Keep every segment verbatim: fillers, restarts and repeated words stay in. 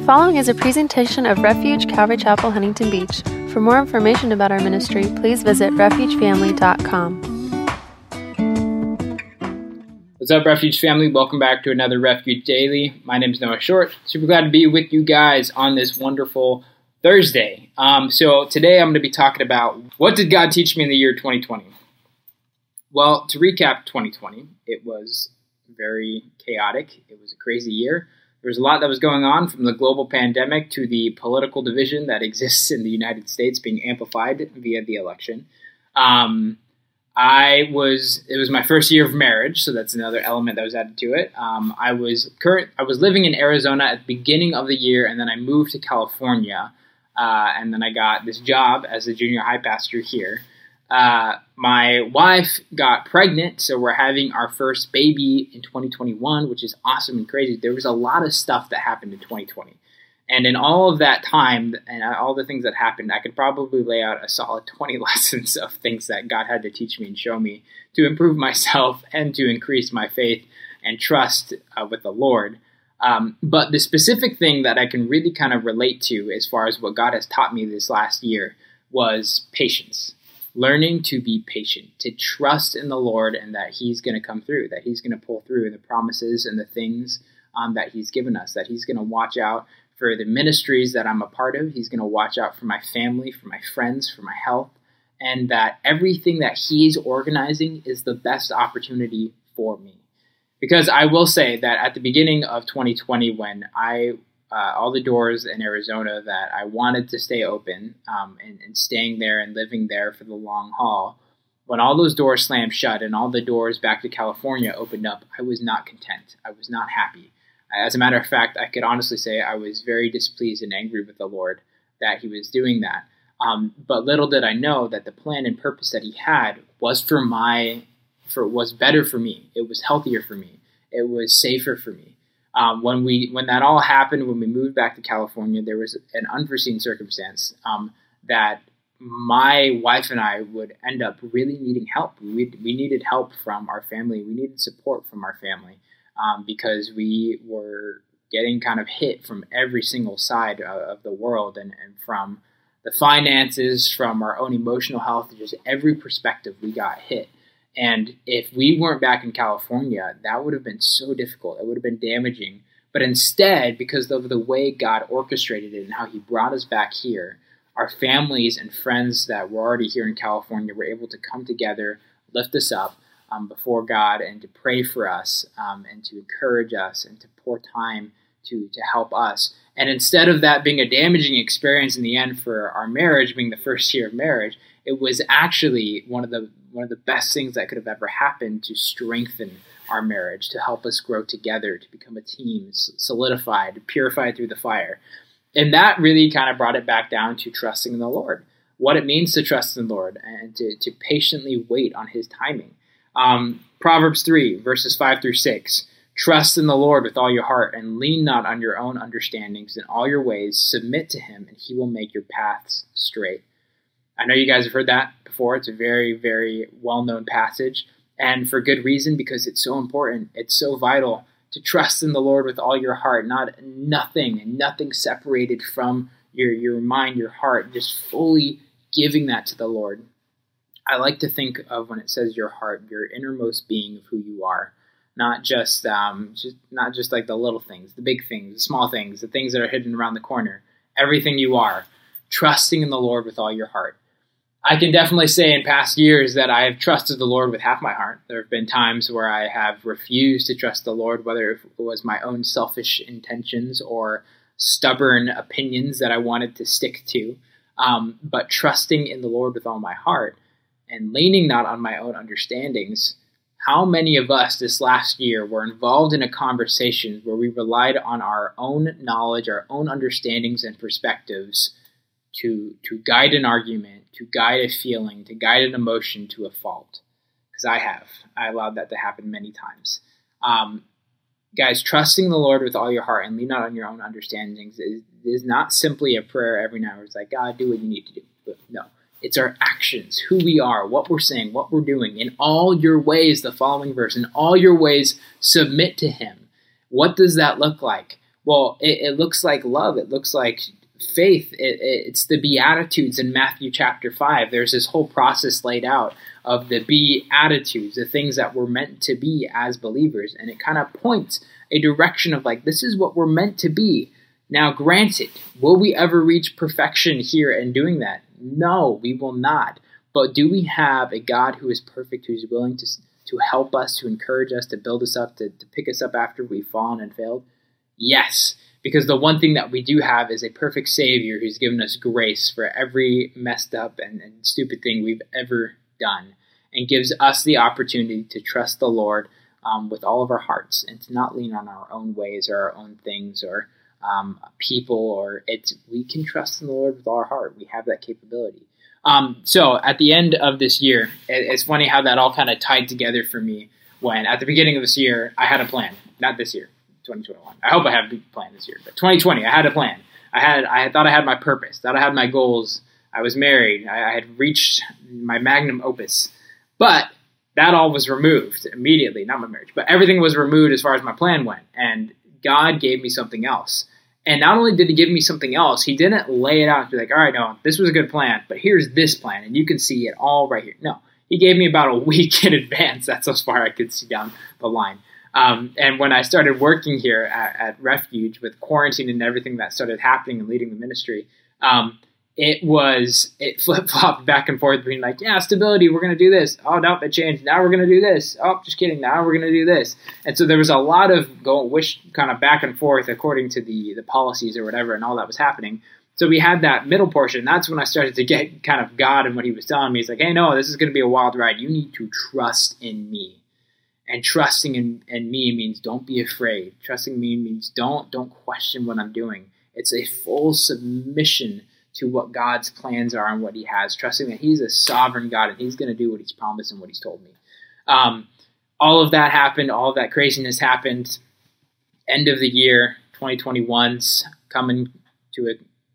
following is a presentation of Refuge Calvary Chapel, Huntington Beach. For more information about our ministry, please visit refuge family dot com. What's up, Refuge family? Welcome back to another Refuge Daily. My name is Noah Short. Super glad to be with you guys on this wonderful Thursday. Um, so today I'm going to be talking about what did God teach me in the year twenty twenty? Well, to recap twenty twenty, it was very chaotic. It was a crazy year. There was a lot that was going on, from the global pandemic to the political division that exists in the United States being amplified via the election. Um, I was, it was my first year of marriage, so that's another element that was added to it. Um, I was current, I was living in Arizona at the beginning of the year, and then I moved to California, uh, and then I got this job as a junior high pastor here. Uh, my wife got pregnant, so we're having our first baby in twenty twenty-one, which is awesome and crazy. There was a lot of stuff that happened in twenty twenty. And in all of that time and all the things that happened, I could probably lay out a solid twenty lessons of things that God had to teach me and show me to improve myself and to increase my faith and trust uh, with the Lord. Um, but the specific thing that I can really kind of relate to as far as what God has taught me this last year was patience. Learning to be patient, to trust in the Lord and that He's going to come through, that He's going to pull through the promises and the things um, that He's given us, that He's going to watch out for the ministries that I'm a part of. He's going to watch out for my family, for my friends, for my health, and that everything that He's organizing is the best opportunity for me. Because I will say that at the beginning of twenty twenty, when I Uh, all the doors in Arizona that I wanted to stay open um, and, and staying there and living there for the long haul, when all those doors slammed shut and all the doors back to California opened up, I was not content. I was not happy. As a matter of fact, I could honestly say I was very displeased and angry with the Lord that He was doing that. Um, but little did I know that the plan and purpose that He had was for my, for was better for me. It was healthier for me. It was safer for me. Um, when we when that all happened, when we moved back to California, there was an unforeseen circumstance um, that my wife and I would end up really needing help. We we needed help from our family. We needed support from our family um, because we were getting kind of hit from every single side of, of the world, and, and from the finances, from our own emotional health, just every perspective we got hit. And if we weren't back in California, that would have been so difficult. It would have been damaging. But instead, because of the way God orchestrated it and how He brought us back here, our families and friends that were already here in California were able to come together, lift us up um, before God, and to pray for us um, and to encourage us and to pour time to, to help us. And instead of that being a damaging experience in the end for our marriage, being the first year of marriage, it was actually one of the one of the best things that could have ever happened to strengthen our marriage, to help us grow together, to become a team, solidified, purified through the fire. And that really kind of brought it back down to trusting in the Lord, what it means to trust in the Lord and to, to patiently wait on His timing. Um, Proverbs three, verses five through six, trust in the Lord with all your heart and lean not on your own understandings. In all your ways, submit to Him, and He will make your paths straight. I know you guys have heard that before. It's a very, very well-known passage, and for good reason, because it's so important. It's so vital to trust in the Lord with all your heart, not nothing, nothing separated from your, your mind, your heart, just fully giving that to the Lord. I like to think of when it says your heart, your innermost being of who you are, not just, um, just not just like the little things, the big things, the small things, the things that are hidden around the corner, everything you are, trusting in the Lord with all your heart. I can definitely say in past years that I have trusted the Lord with half my heart. There have been times where I have refused to trust the Lord, whether it was my own selfish intentions or stubborn opinions that I wanted to stick to. Um, but trusting in the Lord with all my heart and leaning not on my own understandings. How many of us this last year were involved in a conversation where we relied on our own knowledge, our own understandings and perspectives to to guide an argument, to guide a feeling, to guide an emotion to a fault? Because I have. I allowed that to happen many times. Um, guys, trusting the Lord with all your heart and lean not on your own understandings is, is not simply a prayer every night where it's like, God, do what you need to do. But no, it's our actions, who we are, what we're saying, what we're doing. In all your ways, the following verse, in all your ways, submit to Him. What does that look like? Well, it, it looks like love. It looks like faith. It, it, it's the Beatitudes in Matthew chapter five. There's this whole process laid out of the Beatitudes, the things that we're meant to be as believers. And it kind of points a direction of like, this is what we're meant to be. Now, granted, will we ever reach perfection here in doing that? No, we will not. But do we have a God who is perfect, who is willing to to help us, to encourage us, to build us up, to, to pick us up after we've fallen and failed? Yes, because the one thing that we do have is a perfect Savior who's given us grace for every messed up and, and stupid thing we've ever done, and gives us the opportunity to trust the Lord um, with all of our hearts and to not lean on our own ways or our own things or um, people. Or it's we can trust in the Lord with all our heart. We have that capability. Um, so at the end of this year, it, it's funny how that all kind of tied together for me when at the beginning of this year, I had a plan. Not this year, twenty twenty-one. I hope I have a plan this year, but twenty twenty, I had a plan. I had, I thought I had my purpose, thought I had my goals. I was married. I, I had reached my magnum opus, but that all was removed immediately. Not my marriage, but everything was removed as far as my plan went. And God gave me something else. And not only did he give me something else, he didn't lay it out and be like, all right, no, this was a good plan, but here's this plan, and you can see it all right here. No, he gave me about a week in advance. That's as far I could see down the line. Um, and when I started working here at, at Refuge with quarantine and everything that started happening and leading the ministry, um, it was, it flip-flopped back and forth between like, yeah, stability, we're going to do this. Oh, no, it changed. Now we're going to do this. Oh, just kidding. Now we're going to do this. And so there was a lot of go wish kind of back and forth according to the, the policies or whatever and all that was happening. So we had that middle portion. That's when I started to get kind of God and what he was telling me. He's like, hey, no, this is going to be a wild ride. You need to trust in me. And trusting in, in me means don't be afraid. Trusting me means don't don't question what I'm doing. It's a full submission to what God's plans are and what he has, trusting that he's a sovereign God and he's going to do what he's promised and what he's told me. Um, all of that happened. All of that craziness happened. End of the year, twenty twenty-one's coming to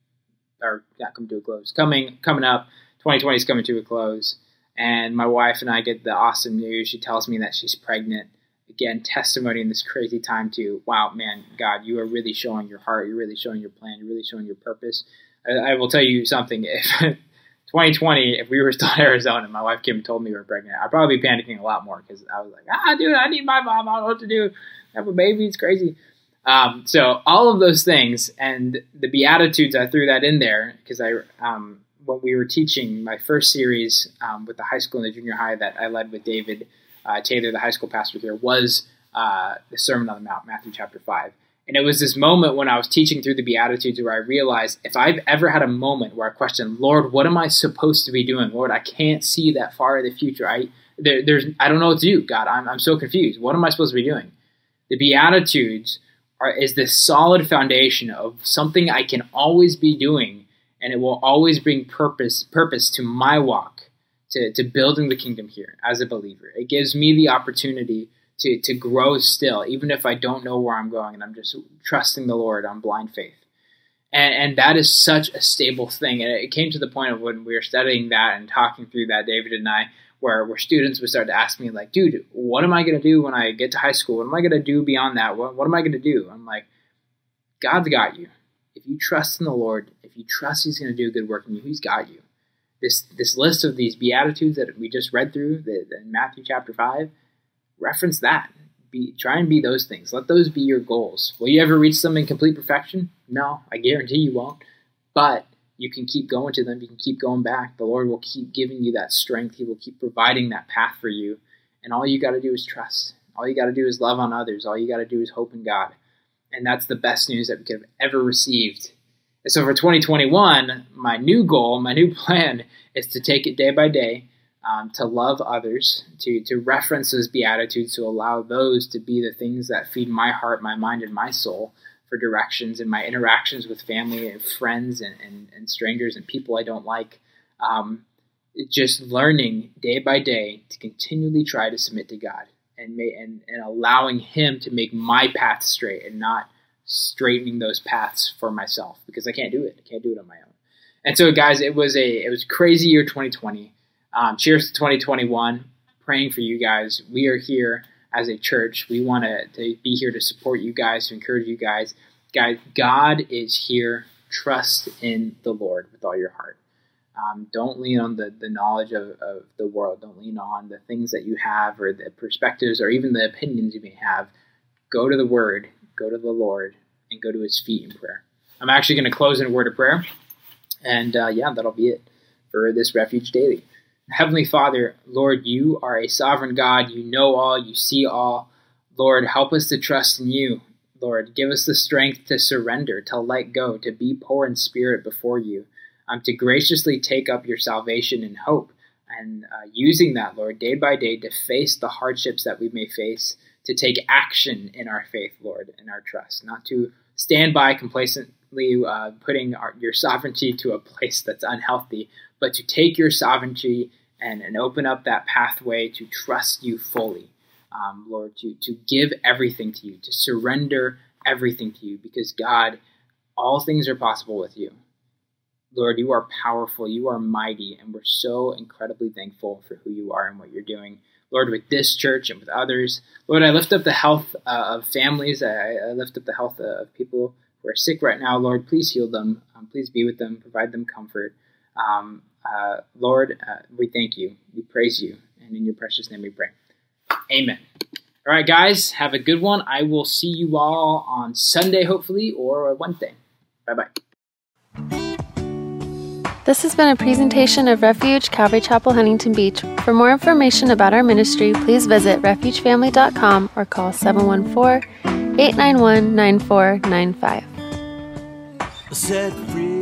a, or not coming to a close, coming, coming up. twenty twenty is coming to a close. And my wife and I get the awesome news. She tells me that she's pregnant. Again, testimony in this crazy time to, wow, man, God, you are really showing your heart. You're really showing your plan. You're really showing your purpose. I will tell you something. If twenty twenty, if we were still in Arizona, my wife came and told me we were pregnant, I'd probably be panicking a lot more because I was like, ah, dude, I need my mom. I don't know what to do. Have a baby. It's crazy. Um, so all of those things and the Beatitudes, I threw that in there because I, um, when we were teaching my first series um, with the high school and the junior high that I led with David uh, Taylor, the high school pastor here, was uh, the Sermon on the Mount, Matthew chapter five. And it was this moment when I was teaching through the Beatitudes where I realized if I've ever had a moment where I questioned, Lord, what am I supposed to be doing? Lord, I can't see that far in the future. I there, there's I don't know what to do. God, I'm I'm so confused. What am I supposed to be doing? The Beatitudes are is this solid foundation of something I can always be doing, and it will always bring purpose purpose to my walk, to, to building the kingdom here as a believer. It gives me the opportunity to to grow still, even if I don't know where I'm going and I'm just trusting the Lord on blind faith. And and that is such a stable thing. And it came to the point of when we were studying that and talking through that, David and I, where, where students would start to ask me like, dude, what am I going to do when I get to high school? What am I going to do beyond that? What, what am I going to do? I'm like, God's got you. If you trust in the Lord, if you trust he's going to do a good work in you, he's got you. This this list of these Beatitudes that we just read through the, the, in Matthew chapter five, reference that. Be, try and be those things. Let those be your goals. Will you ever reach them in complete perfection? No, I guarantee you won't. But you can keep going to them. You can keep going back. The Lord will keep giving you that strength. He will keep providing that path for you. And all you got to do is trust. All you got to do is love on others. All you got to do is hope in God. And that's the best news that we could have ever received. And so for twenty twenty-one, my new goal, my new plan is to take it day by day, um, to love others, to, to reference those Beatitudes, to allow those to be the things that feed my heart, my mind, and my soul for directions in my interactions with family and friends and, and, and strangers and people I don't like. Um, just learning day by day to continually try to submit to God and, may, and, and allowing him to make my path straight and not straightening those paths for myself because I can't do it. I can't do it on my own. And so, guys, it was a it was a crazy year, twenty twenty. Um, cheers to twenty twenty-one. Praying for you guys. We are here as a church. We want to be here to support you guys, to encourage you guys. guys, God is here. Trust in the Lord with all your heart. Um, don't lean on the, the knowledge of, of the world. Don't lean on the things that you have or the perspectives or even the opinions you may have. Go to the Word, go to the Lord, and go to his feet in prayer. I'm actually going to close in a word of prayer. And uh, yeah, that'll be it for this Refuge Daily. Heavenly Father, Lord, you are a sovereign God. You know all, you see all. Lord, help us to trust in you. Lord, give us the strength to surrender, to let go, to be poor in spirit before you, um, to graciously take up your salvation and hope, and uh, using that, Lord, day by day to face the hardships that we may face, to take action in our faith, Lord, and our trust, not to stand by complacently uh, putting our, your sovereignty to a place that's unhealthy, but to take your sovereignty and, and open up that pathway to trust you fully. Um, Lord, to, to give everything to you, to surrender everything to you, because God, all things are possible with you. Lord, you are powerful, you are mighty, and we're so incredibly thankful for who you are and what you're doing. Lord, with this church and with others. Lord, I lift up the health uh, of families. I, I lift up the health of people who are sick right now. Lord, please heal them. Um, please be with them. Provide them comfort. Um, uh, Lord, uh, we thank you. We praise you. And in your precious name we pray. Amen. All right, guys, have a good one. I will see you all on Sunday, hopefully, or Wednesday. Bye-bye. This has been a presentation of Refuge Calvary Chapel, Huntington Beach. For more information about our ministry, please visit refuge family dot com or call seven one four, eight nine one, nine four nine five. Set free.